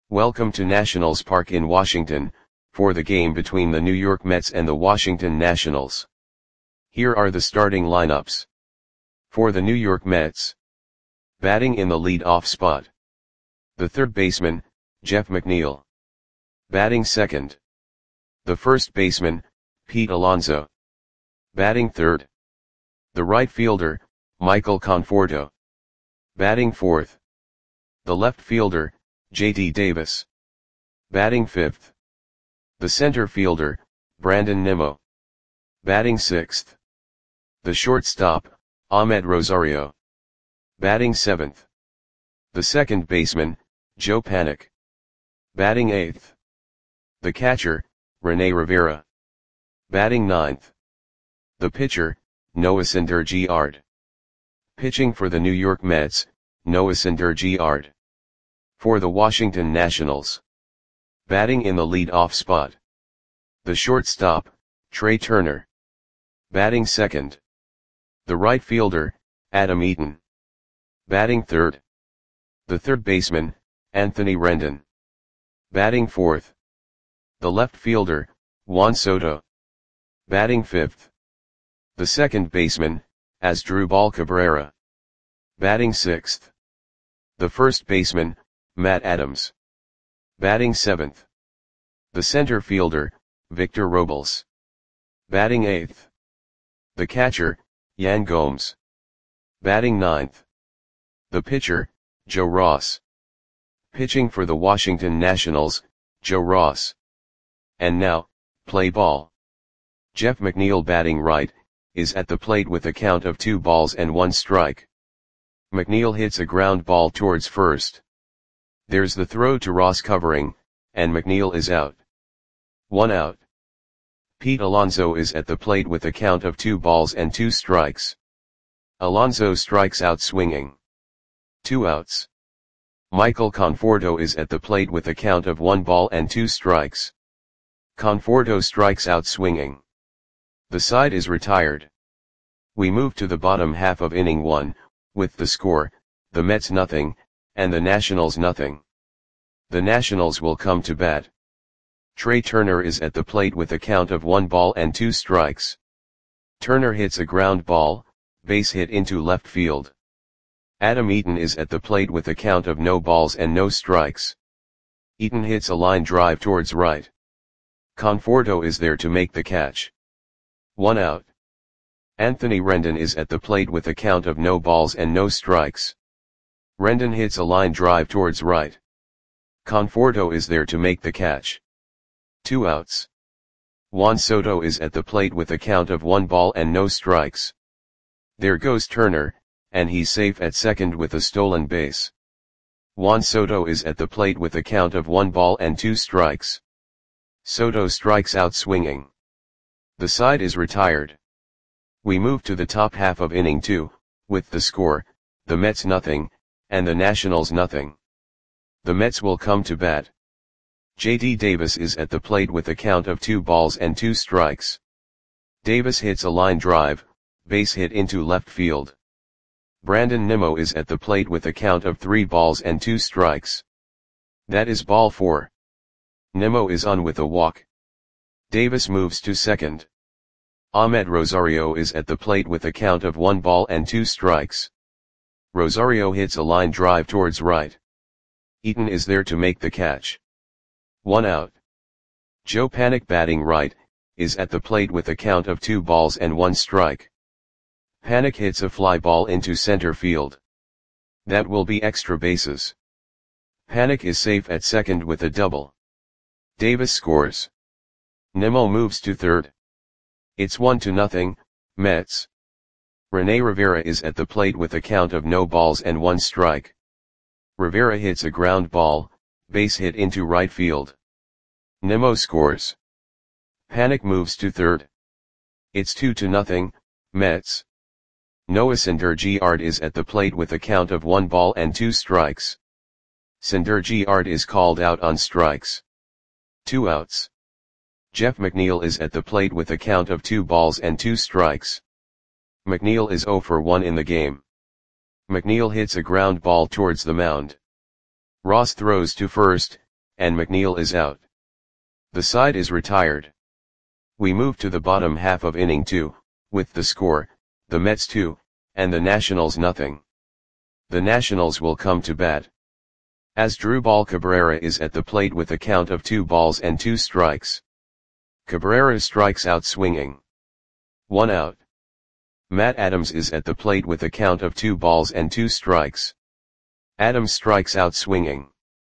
Welcome to Nationals Park in Washington, for the game between the New York Mets and the Washington Nationals. Here are the starting lineups. For the New York Mets. Batting in the lead-off spot. The third baseman, Jeff McNeil. Batting second. The first baseman, Pete Alonso. Batting third. The right fielder, Michael Conforto. Batting fourth. The left fielder, J.D. Davis. Batting fifth. The center fielder, Brandon Nimmo. Batting sixth. The shortstop, Amed Rosario. Batting seventh. The second baseman, Joe Panik. Batting eighth. The catcher, Rene Rivera. Batting ninth. The pitcher, Noah Syndergaard. Pitching for the New York Mets, Noah Syndergaard. For the Washington Nationals. Batting in the lead-off spot. The shortstop, Trey Turner. Batting second. The right fielder, Adam Eaton. Batting third. The third baseman, Anthony Rendon. Batting fourth. The left fielder, Juan Soto. Batting fifth. The second baseman, Asdrubal Cabrera. Batting sixth. The first baseman, Matt Adams. Batting seventh. The center fielder, Victor Robles. Batting eighth. The catcher, Yan Gomes. Batting ninth. The pitcher, Joe Ross. Pitching for the Washington Nationals, Joe Ross. And now, play ball. Jeff McNeil batting right, is at the plate with a count of 2 balls and 1 strike. McNeil hits a ground ball towards first. There's the throw to Ross covering, and McNeil is out. 1 out. Pete Alonso is at the plate with a count of 2 balls and 2 strikes. Alonso strikes out swinging. 2 outs. Michael Conforto is at the plate with a count of 1 ball and 2 strikes. Conforto strikes out swinging. The side is retired. We move to the bottom half of inning 1, with the score, the Mets nothing, and the Nationals nothing. The Nationals will come to bat. Trey Turner is at the plate with a count of 1 ball and 2 strikes. Turner hits a ground ball, base hit into left field. Adam Eaton is at the plate with a count of no balls and no strikes. Eaton hits a line drive towards right. Conforto is there to make the catch. 1 out. Anthony Rendon is at the plate with a count of no balls and no strikes. Rendon hits a line drive towards right. Conforto is there to make the catch. 2 outs. Juan Soto is at the plate with a count of 1 ball and no strikes. There goes Turner, and he's safe at second with a stolen base. Juan Soto is at the plate with a count of 1 ball and 2 strikes. Soto strikes out swinging. The side is retired. We move to the top half of inning 2, with the score, the Mets nothing, and the Nationals nothing. The Mets will come to bat. J.D. Davis is at the plate with a count of 2 balls and 2 strikes. Davis hits a line drive, base hit into left field. Brandon Nimmo is at the plate with a count of 3 balls and 2 strikes. That is ball 4. Nimmo is on with a walk. Davis moves to second. Amed Rosario is at the plate with a count of 1 ball and 2 strikes. Rosario hits a line drive towards right. Eaton is there to make the catch. 1 out. Joe Panik batting right, is at the plate with a count of 2 balls and 1 strike. Panik hits a fly ball into center field. That will be extra bases. Panik is safe at second with a double. Davis scores. Nimmo moves to third. It's 1-0, Mets. Rene Rivera is at the plate with a count of no balls and 1 strike. Rivera hits a ground ball, base hit into right field. Nimmo scores. Panik moves to third. It's 2-0, Mets. Noah Syndergaard is at the plate with a count of 1 ball and 2 strikes. Syndergaard is called out on strikes. 2 outs. Jeff McNeil is at the plate with a count of 2 balls and 2 strikes. McNeil is 0 for 1 in the game. McNeil hits a ground ball towards the mound. Ross throws to first, and McNeil is out. The side is retired. We move to the bottom half of inning 2, with the score, the Mets 2, and the Nationals nothing. The Nationals will come to bat. Asdrubal Cabrera is at the plate with a count of 2 balls and 2 strikes. Cabrera strikes out swinging. 1 out. Matt Adams is at the plate with a count of 2 balls and 2 strikes. Adams strikes out swinging.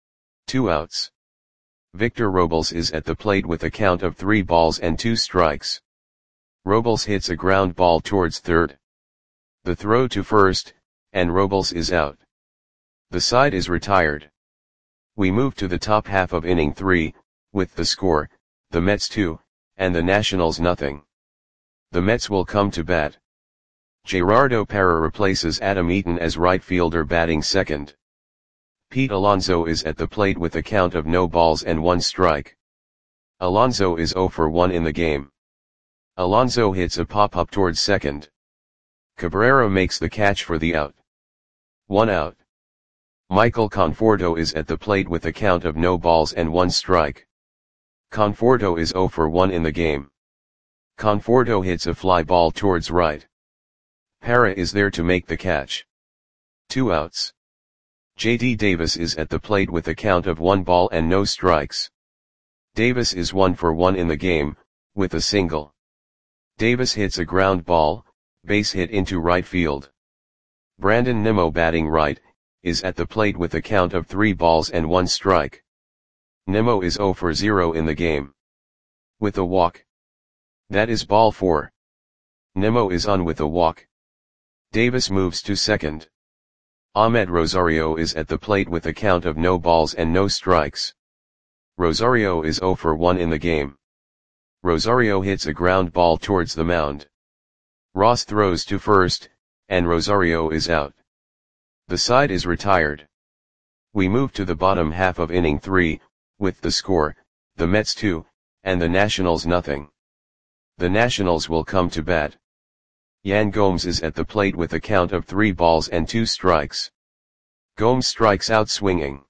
2 outs. Victor Robles is at the plate with a count of 3 balls and 2 strikes. Robles hits a ground ball towards third. The throw to first, and Robles is out. The side is retired. We move to the top half of inning 3, with the score, the Mets 2, and the Nationals nothing. The Mets will come to bat. Gerardo Parra replaces Adam Eaton as right fielder batting second. Pete Alonso is at the plate with a count of no balls and 1 strike. Alonso is 0 for 1 in the game. Alonso hits a pop-up towards second. Cabrera makes the catch for the out. 1 out. Michael Conforto is at the plate with a count of no balls and 1 strike. Conforto is 0 for 1 in the game. Conforto hits a fly ball towards right. Parra is there to make the catch. 2 outs. J.D. Davis is at the plate with a count of 1 ball and no strikes. Davis is 1 for 1 in the game, with a single. Davis hits a ground ball, base hit into right field. Brandon Nimmo batting right, is at the plate with a count of 3 balls and 1 strike. Nimmo is 0 for 0 in the game. With a walk. That is ball 4. Nimmo is on with a walk. Davis moves to second. Ahmed Rosario is at the plate with a count of no balls and no strikes. Rosario is 0 for 1 in the game. Rosario hits a ground ball towards the mound. Ross throws to first, and Rosario is out. The side is retired. We move to the bottom half of inning 3, with the score, the Mets 2, and the Nationals nothing. The Nationals will come to bat. Yan Gomes is at the plate with a count of 3 balls and 2 strikes. Gomes strikes out swinging.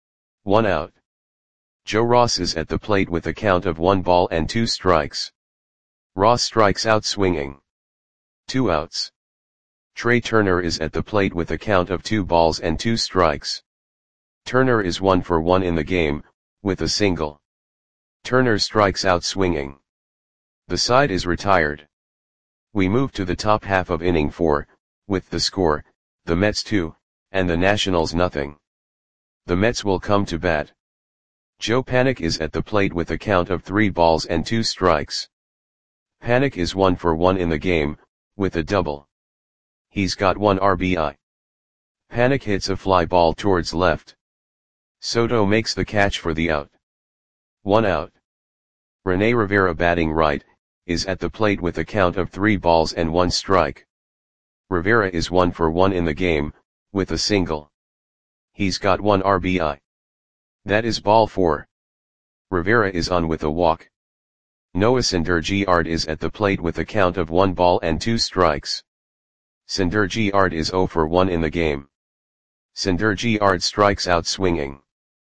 1 out. Joe Ross is at the plate with a count of 1 ball and 2 strikes. Ross strikes out swinging. 2 outs. Trey Turner is at the plate with a count of 2 balls and 2 strikes. Turner is 1 for 1 in the game, with a single. Turner strikes out swinging. The side is retired. We move to the top half of inning 4, with the score, the Mets 2, and the Nationals nothing. The Mets will come to bat. Joe Panik is at the plate with a count of 3 balls and 2 strikes. Panik is 1 for 1 in the game, with a double. He's got 1 RBI. Panik hits a fly ball towards left. Soto makes the catch for the out. 1 out. Rene Rivera batting right, is at the plate with a count of 3 balls and 1 strike. Rivera is 1 for 1 in the game, with a single. He's got 1 RBI. That is ball 4. Rivera is on with a walk. Noah Syndergaard is at the plate with a count of 1 ball and 2 strikes. Syndergaard is 0 for 1 in the game. Syndergaard strikes out swinging.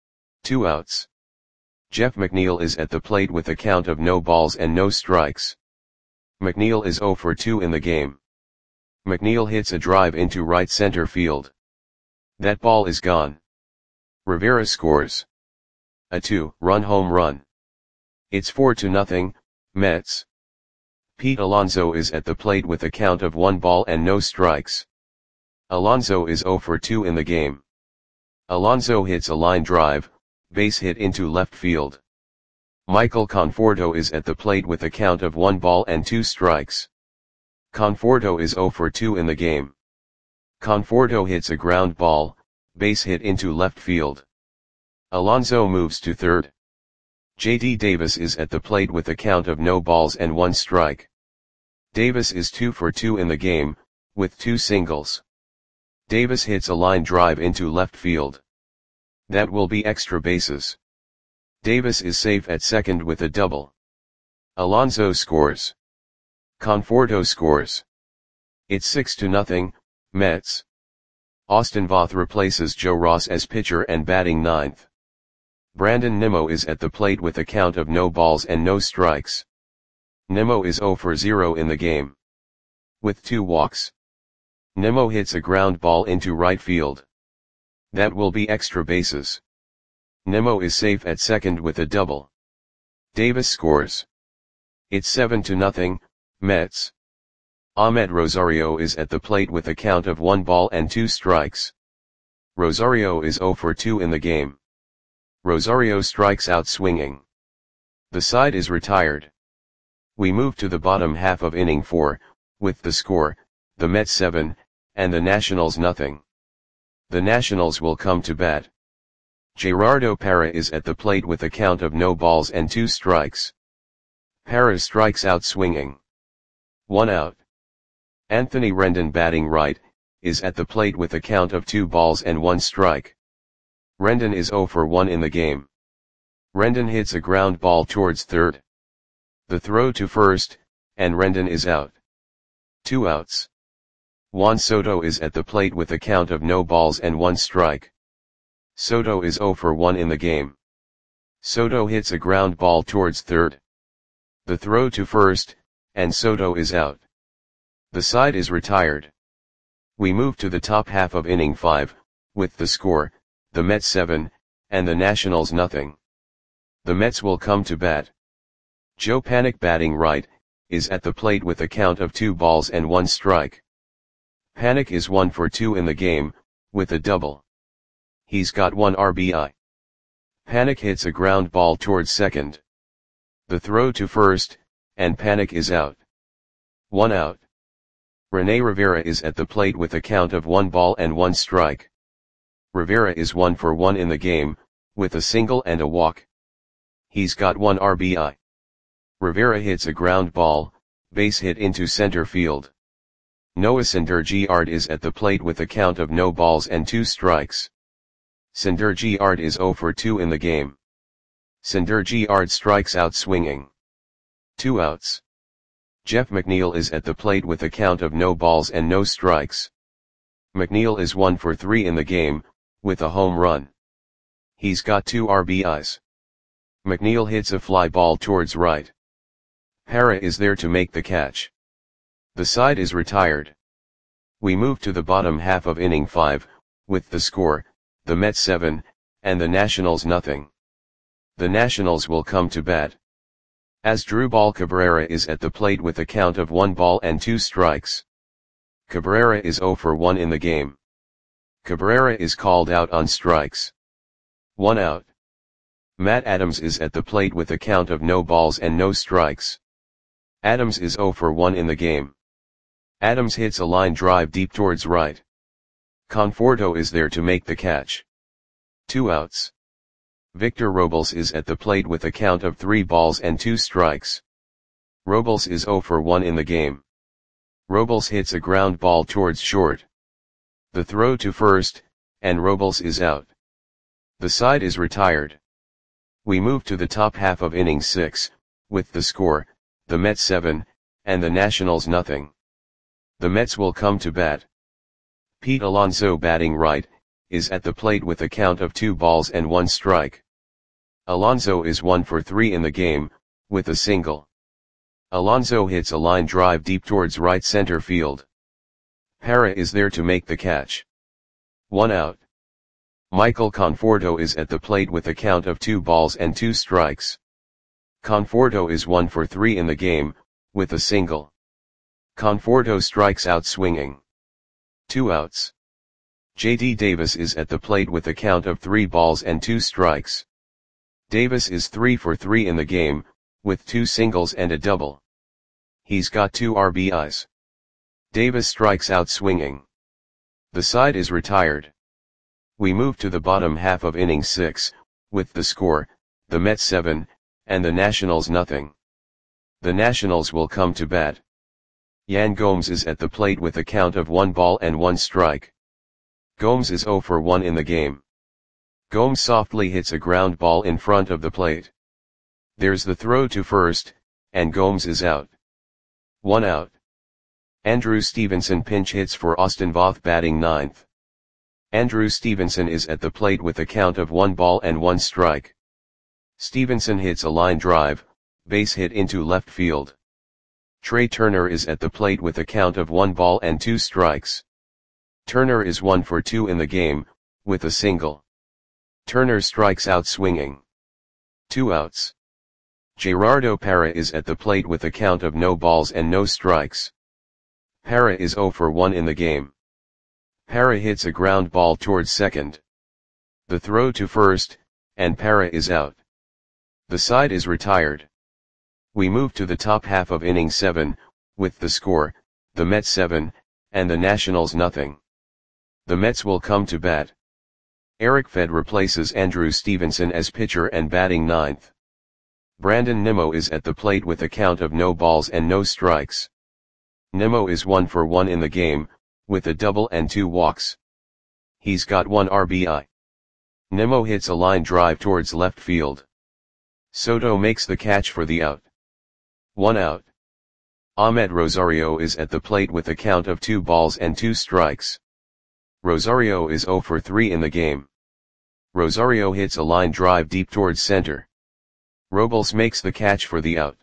2 outs. Jeff McNeil is at the plate with a count of no balls and no strikes. McNeil is 0 for 2 in the game. McNeil hits a drive into right center field. That ball is gone. Rivera scores a 2-run home run. It's 4-0, Mets. Pete Alonso is at the plate with a count of 1 ball and no strikes. Alonso is 0 for 2 in the game. Alonso hits a line drive, base hit into left field. Michael Conforto is at the plate with a count of 1 ball and 2 strikes. Conforto is 0 for 2 in the game. Conforto hits a ground ball, base hit into left field. Alonso moves to third. J.D. Davis is at the plate with a count of no balls and 1 strike. Davis is 2 for 2 in the game, with 2 singles. Davis hits a line drive into left field. That will be extra bases. Davis is safe at second with a double. Alonso scores. Conforto scores. It's 6-0, Mets. Austin Voth replaces Joe Ross as pitcher and batting ninth. Brandon Nimmo is at the plate with a count of no balls and no strikes. Nimmo is 0 for 0 in the game. With 2 walks. Nimmo hits a ground ball into right field. That will be extra bases. Nimmo is safe at second with a double. Davis scores. It's 7-0, Mets. Ahmed Rosario is at the plate with a count of 1 ball and 2 strikes. Rosario is 0 for 2 in the game. Rosario strikes out swinging. The side is retired. We move to the bottom half of inning 4, with the score, the Mets 7, and the Nationals nothing. The Nationals will come to bat. Gerardo Parra is at the plate with a count of no balls and 2 strikes. Parra strikes out swinging. 1 out. Anthony Rendon batting right, is at the plate with a count of 2 balls and 1 strike. Rendon is 0 for 1 in the game. Rendon hits a ground ball towards third. The throw to first, and Rendon is out. 2 outs. Juan Soto is at the plate with a count of no balls and 1 strike. Soto is 0 for 1 in the game. Soto hits a ground ball towards third. The throw to first, and Soto is out. The side is retired. We move to the top half of inning 5, with the score, the Mets 7, and the Nationals nothing. The Mets will come to bat. Joe Panik batting right, is at the plate with a count of 2 balls and 1 strike. Panik is 1 for 2 in the game, with a double. He's got 1 RBI. Panik hits a ground ball towards second. The throw to first, and Panik is out. 1 out. Rene Rivera is at the plate with a count of 1 ball and 1 strike. Rivera is 1 for 1 in the game, with a single and a walk. He's got 1 RBI. Rivera hits a ground ball, base hit into center field. Noah Syndergaard is at the plate with a count of no balls and 2 strikes. Syndergaard is 0 for 2 in the game. Syndergaard strikes out swinging. 2 outs. Jeff McNeil is at the plate with a count of no balls and no strikes. McNeil is 1 for 3 in the game, with a home run. He's got 2 RBIs. McNeil hits a fly ball towards right. Parra is there to make the catch. The side is retired. We move to the bottom half of inning 5, with the score, the Mets 7, and the Nationals nothing. The Nationals will come to bat. Asdrubal Cabrera is at the plate with a count of 1 ball and 2 strikes. Cabrera is 0 for 1 in the game. Cabrera is called out on strikes. 1 out. Matt Adams is at the plate with a count of no balls and no strikes. Adams is 0 for 1 in the game. Adams hits a line drive deep towards right. Conforto is there to make the catch. 2 outs. Victor Robles is at the plate with a count of 3 balls and 2 strikes. Robles is 0 for 1 in the game. Robles hits a ground ball towards short. The throw to first, and Robles is out. The side is retired. We move to the top half of inning 6, with the score, the Mets 7, and the Nationals nothing. The Mets will come to bat. Pete Alonso batting right, is at the plate with a count of 2 balls and 1 strike. Alonso is 1 for 3 in the game, with a single. Alonso hits a line drive deep towards right center field. Parra is there to make the catch. 1 out. Michael Conforto is at the plate with a count of 2 balls and 2 strikes. Conforto is 1 for 3 in the game, with a single. Conforto strikes out swinging. 2 outs. J.D. Davis is at the plate with a count of 3 balls and 2 strikes. Davis is 3 for 3 in the game, with 2 singles and a double. He's got 2 RBIs. Davis strikes out swinging. The side is retired. We move to the bottom half of inning 6, with the score, the Mets 7, and the Nationals nothing. The Nationals will come to bat. Yan Gomes is at the plate with a count of 1 ball and 1 strike. Gomes is 0 for 1 in the game. Gomes softly hits a ground ball in front of the plate. There's the throw to first, and Gomes is out. 1 out. Andrew Stevenson pinch hits for Austin Voth batting ninth. Andrew Stevenson is at the plate with a count of 1 ball and 1 strike. Stevenson hits a line drive, base hit into left field. Trey Turner is at the plate with a count of 1 ball and 2 strikes. Turner is 1 for 2 in the game, with a single. Turner strikes out swinging. 2 outs. Gerardo Parra is at the plate with a count of no balls and no strikes. Parra is 0 for 1 in the game. Parra hits a ground ball towards second. The throw to first, and Parra is out. The side is retired. We move to the top half of inning 7, with the score, the Mets 7, and the Nationals nothing. The Mets will come to bat. Eric Fed replaces Andrew Stevenson as pitcher and batting ninth. Brandon Nimmo is at the plate with a count of no balls and no strikes. Nimmo is 1 for 1 in the game, with a double and 2 walks. He's got 1 RBI. Nimmo hits a line drive towards left field. Soto makes the catch for the out. 1 out. Ahmed Rosario is at the plate with a count of 2 balls and 2 strikes. Rosario is 0 for 3 in the game. Rosario hits a line drive deep towards center. Robles makes the catch for the out.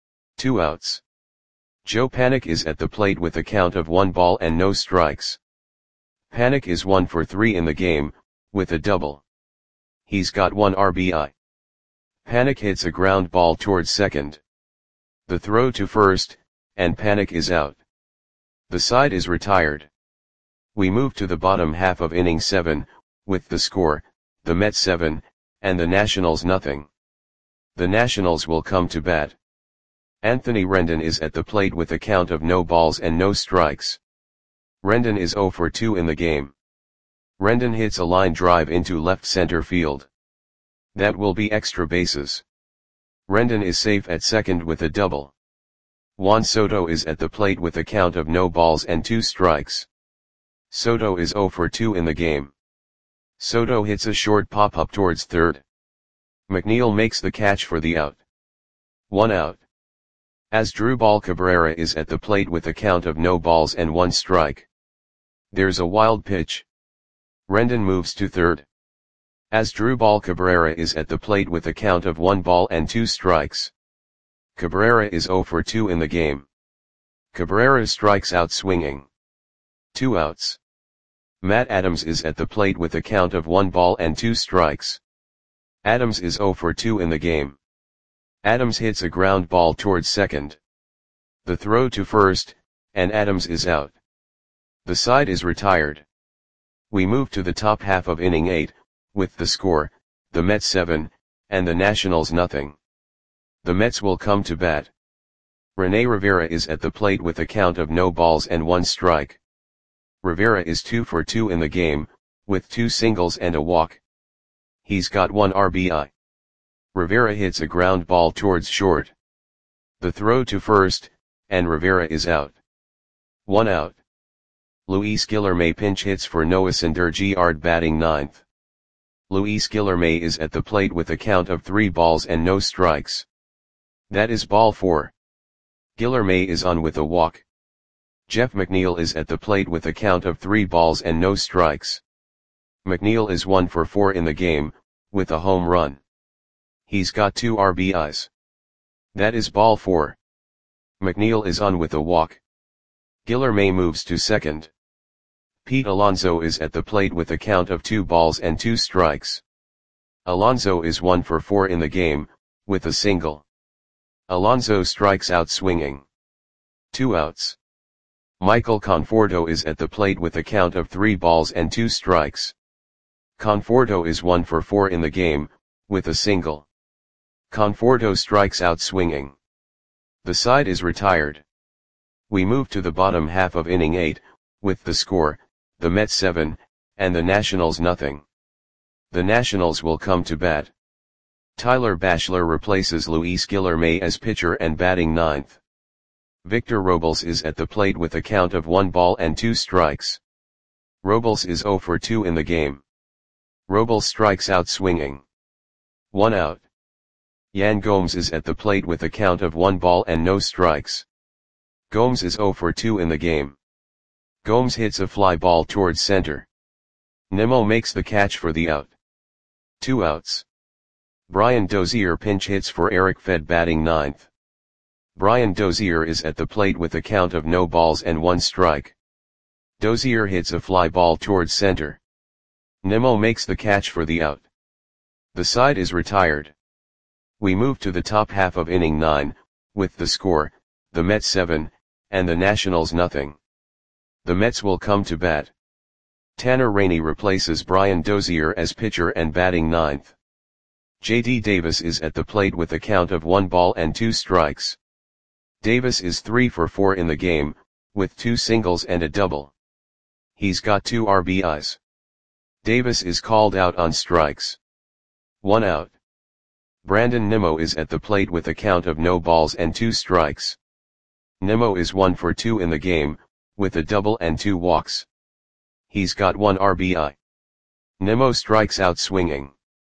2 outs. Joe Panik is at the plate with a count of 1 ball and no strikes. Panik is 1 for 3 in the game, with a double. He's got 1 RBI. Panik hits a ground ball towards second. The throw to first, and Panik is out. The side is retired. We move to the bottom half of inning 7, with the score, the Mets 7, and the Nationals nothing. The Nationals will come to bat. Anthony Rendon is at the plate with a count of no balls and no strikes. Rendon is 0 for 2 in the game. Rendon hits a line drive into left center field. That will be extra bases. Rendon is safe at second with a double. Juan Soto is at the plate with a count of no balls and 2 strikes. Soto is 0 for 2 in the game. Soto hits a short pop-up towards third. McNeil makes the catch for the out. 1 out. Asdrubal Cabrera is at the plate with a count of no balls and 1 strike. There's a wild pitch. Rendon moves to third. Asdrubal Cabrera is at the plate with a count of 1 ball and 2 strikes. Cabrera is 0 for 2 in the game. Cabrera strikes out swinging. 2 outs. Matt Adams is at the plate with a count of 1 ball and 2 strikes. Adams is 0 for 2 in the game. Adams hits a ground ball towards second. The throw to first, and Adams is out. The side is retired. We move to the top half of inning 8, with the score, the Mets 7, and the Nationals nothing. The Mets will come to bat. Rene Rivera is at the plate with a count of no balls and 1 strike. Rivera is 2 for 2 in the game, with 2 singles and a walk. He's got 1 RBI. Rivera hits a ground ball towards short. The throw to first, and Rivera is out. 1 out. Luis Guillorme pinch hits for Noah Syndergaard batting ninth. Luis Guillorme is at the plate with a count of 3 balls and no strikes. That is ball 4. Guillorme is on with a walk. Jeff McNeil is at the plate with a count of 3 balls and no strikes. McNeil is 1 for 4 in the game, with a home run. He's got 2 RBIs. That is ball 4. McNeil is on with a walk. Guillorme moves to second. Pete Alonso is at the plate with a count of 2 balls and 2 strikes. Alonso is 1 for 4 in the game, with a single. Alonso strikes out swinging. 2 outs. Michael Conforto is at the plate with a count of 3 balls and 2 strikes. Conforto is 1 for 4 in the game, with a single. Conforto strikes out swinging. The side is retired. We move to the bottom half of inning 8, with the score, the Mets 7, and the Nationals nothing. The Nationals will come to bat. Tyler Bachelor replaces Luis Guillorme as pitcher and batting ninth. Victor Robles is at the plate with a count of 1 ball and 2 strikes. Robles is 0 for 2 in the game. Robles strikes out swinging. 1 out. Yan Gomes is at the plate with a count of 1 ball and no strikes. Gomes is 0 for 2 in the game. Gomes hits a fly ball towards center. Nimmo makes the catch for the out. 2 outs. Brian Dozier pinch hits for Eric Fed batting ninth. Brian Dozier is at the plate with a count of no balls and one strike. Dozier hits a fly ball towards center. Nimmo makes the catch for the out. The side is retired. We move to the top half of inning 9, with the score, the Mets 7, and the Nationals nothing. The Mets will come to bat. Tanner Rainey replaces Brian Dozier as pitcher and batting ninth. J.D. Davis is at the plate with a count of 1 ball and 2 strikes. Davis is 3 for 4 in the game, with 2 singles and a double. He's got 2 RBIs. Davis is called out on strikes. 1 out. Brandon Nimmo is at the plate with a count of no balls and 2 strikes. Nimmo is 1 for 2 in the game, with a double and 2 walks. He's got 1 RBI. Nimmo strikes out swinging.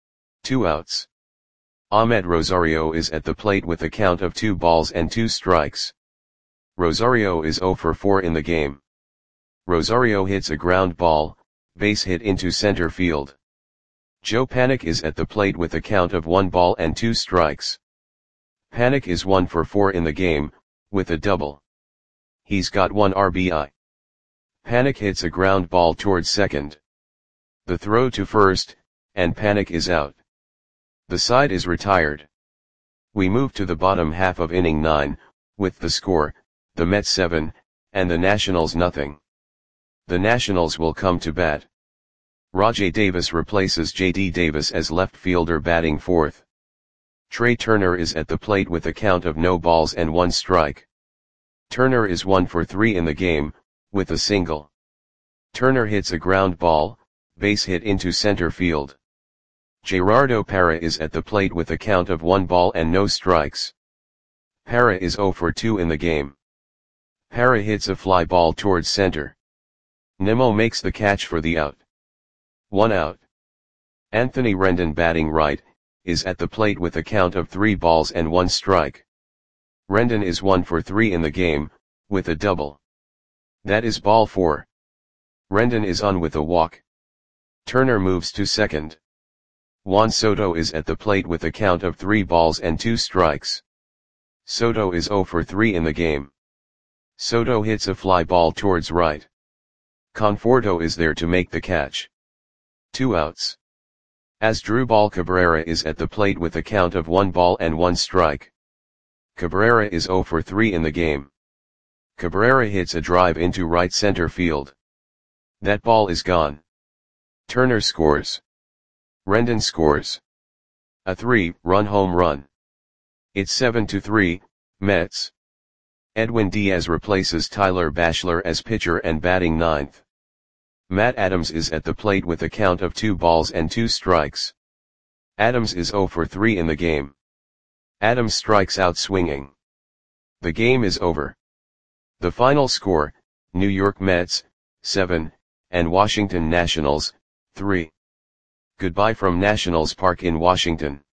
2 outs. Ahmed Rosario is at the plate with a count of 2 balls and 2 strikes. Rosario is 0 for 4 in the game. Rosario hits a ground ball, base hit into center field. Joe Panik is at the plate with a count of 1 ball and 2 strikes. Panik is 1 for 4 in the game, with a double. He's got 1 RBI. Panik hits a ground ball towards second. The throw to first, and Panik is out. The side is retired. We move to the bottom half of inning 9, with the score, the Mets 7, and the Nationals nothing. The Nationals will come to bat. Rajai Davis replaces J.D. Davis as left fielder batting fourth. Trey Turner is at the plate with a count of no balls and 1 strike. Turner is 1 for 3 in the game, with a single. Turner hits a ground ball, base hit into center field. Gerardo Parra is at the plate with a count of 1 ball and no strikes. Parra is 0 for 2 in the game. Parra hits a fly ball towards center. Nimmo makes the catch for the out. 1 out. Anthony Rendon batting right, is at the plate with a count of 3 balls and 1 strike. Rendon is 1 for 3 in the game, with a double. That is ball 4. Rendon is on with a walk. Turner moves to second. Juan Soto is at the plate with a count of 3 balls and 2 strikes. Soto is 0 for 3 in the game. Soto hits a fly ball towards right. Conforto is there to make the catch. 2 outs. Asdrubal Cabrera is at the plate with a count of 1 ball and 1 strike. Cabrera is 0 for 3 in the game. Cabrera hits a drive into right center field. That ball is gone. Turner scores. Rendon scores. A 3-run home run. It's 7-3, Mets. Edwin Diaz replaces Tyler Bachelor as pitcher and batting ninth. Matt Adams is at the plate with a count of 2 balls and 2 strikes. Adams is 0 for 3 in the game. Adams strikes out swinging. The game is over. The final score, New York Mets, 7, and Washington Nationals, 3. Goodbye from Nationals Park in Washington.